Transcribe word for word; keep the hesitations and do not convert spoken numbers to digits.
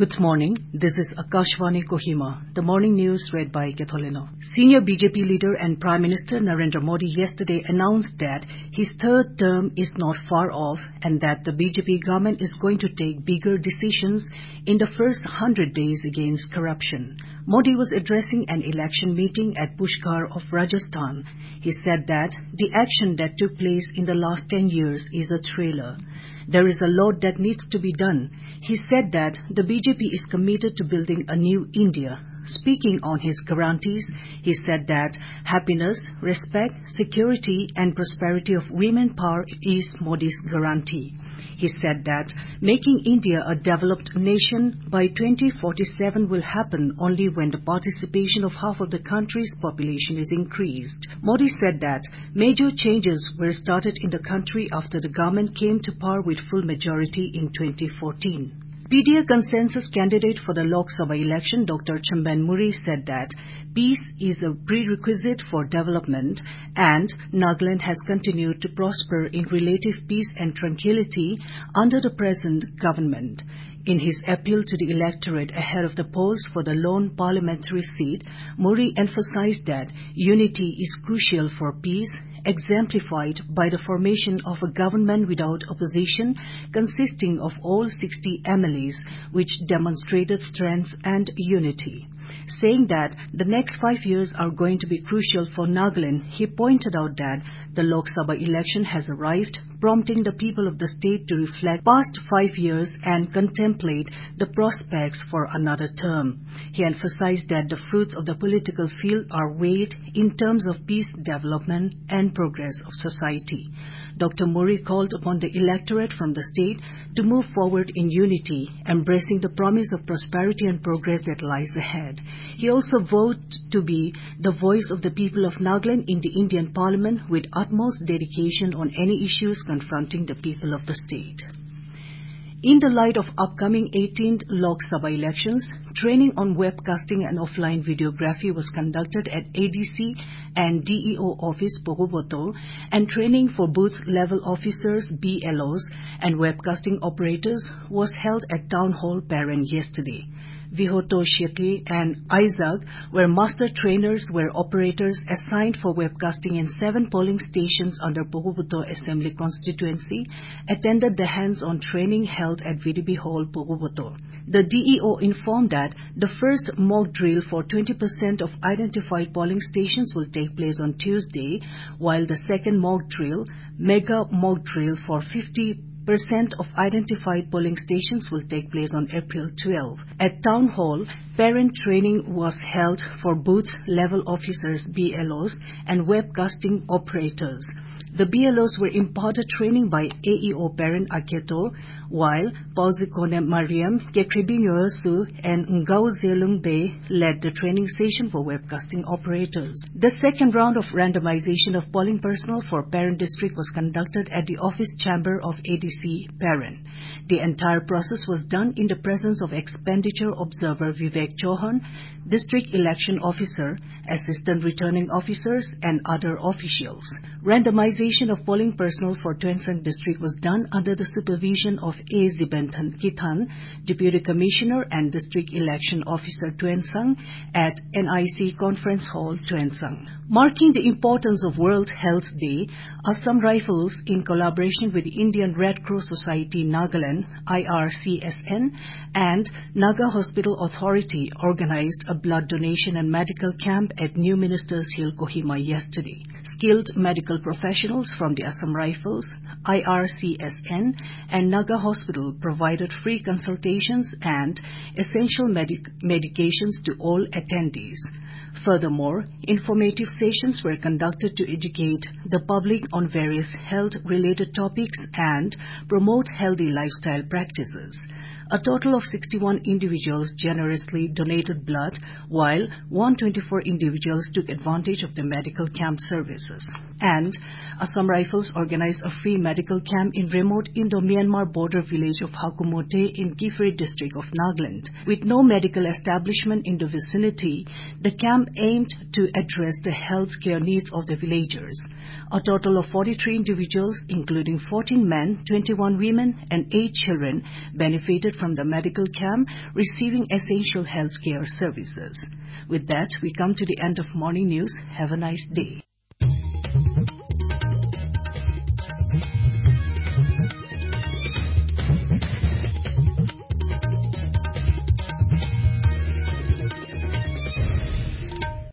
Good morning. This is Akashvani Kohima. The morning news read by Ketholino. Senior B J P leader and Prime Minister Narendra Modi yesterday announced that his third term is not far off and that the B J P government is going to take bigger decisions in the first hundred days against corruption. Modi was addressing an election meeting at Pushkar of Rajasthan. He said that the action that took place in the last ten years is a trailer. There is a lot that needs to be done. He said that the B J P is committed to building a new India. Speaking on his guarantees, he said that happiness, respect, security and prosperity of women power is Modi's guarantee. He said that making India a developed nation by twenty forty-seven will happen only when the participation of half of the country's population is increased. Modi said that major changes were started in the country after the government came to power with full majority in twenty fourteen. P D A consensus candidate for the Lok Sabha election, Doctor Chamben Muri, said that peace is a prerequisite for development and Nagaland has continued to prosper in relative peace and tranquility under the present government. In his appeal to the electorate ahead of the polls for the lone parliamentary seat, Muri emphasized that unity is crucial for peace, exemplified by the formation of a government without opposition consisting of all sixty M L As, which demonstrated strength and unity. Saying that the next five years are going to be crucial for Nagaland, he pointed out that the Lok Sabha election has arrived, prompting the people of the state to reflect past five years and contemplate the prospects for another term. He emphasized that the fruits of the political field are weighed in terms of peace, development and progress of society. Doctor Muri called upon the electorate from the state to move forward in unity, embracing the promise of prosperity and progress that lies ahead. He also vowed to be the voice of the people of Nagaland in the Indian Parliament with utmost dedication on any issues confronting the people of the state. In the light of upcoming eighteenth Lok Sabha elections, training on webcasting and offline videography was conducted at A D C and D E O office Pogoboto, and training for booth-level officers, B L Os, and webcasting operators was held at Town Hall, Paren yesterday. Vihoto Sheki and Isaac were master trainers where operators assigned for webcasting in seven polling stations under Pogoboto Assembly constituency attended the hands-on training held at V D B Hall, Pogoboto. The D E O informed that the first mock drill for twenty percent of identified polling stations will take place on Tuesday, while the second mock drill, mega mock drill for fifty percent of identified polling stations will take place on April twelfth. At Town Hall, parent training was held for booth-level officers, B L Os, and webcasting operators. The B L Os were imparted training by A E O Parent Aketo, while Pauzikone Mariam, Kekribinyo Su, and Ngao Zelung Bay led the training session for webcasting operators. The second round of randomization of polling personnel for Parent District was conducted at the office chamber of A D C Parent. The entire process was done in the presence of expenditure observer Vivek Chauhan, District Election Officer, Assistant Returning Officers, and other officials. Randomization of polling personnel for Tuensang District was done under the supervision of A. Zibentan Kitan, Deputy Commissioner and District Election Officer Tuensang, at N I C Conference Hall, Tuensang. Marking the importance of World Health Day, Assam Rifles, in collaboration with the Indian Red Cross Society Nagaland, I R C S N, and Naga Hospital Authority organized a blood donation and medical camp at New Ministers Hill, Kohima yesterday. Skilled medical professionals from the Assam Rifles, I R C S N, and Naga Hospital provided free consultations and essential medic medications to all attendees. Furthermore, informative sessions were conducted to educate the public on various health-related topics and promote healthy lifestyle practices. A total of sixty-one individuals generously donated blood, while one hundred twenty-four individuals took advantage of the medical camp services. And Assam Rifles organized a free medical camp in remote Indo-Myanmar border village of Hakumote in Kifri district of Nagaland. With no medical establishment in the vicinity, the camp aimed to address the health care needs of the villagers. A total of forty-three individuals, including fourteen men, twenty-one women, and eight children, benefited from the medical camp receiving essential healthcare services. With that, we come to the end of morning news. Have a nice day.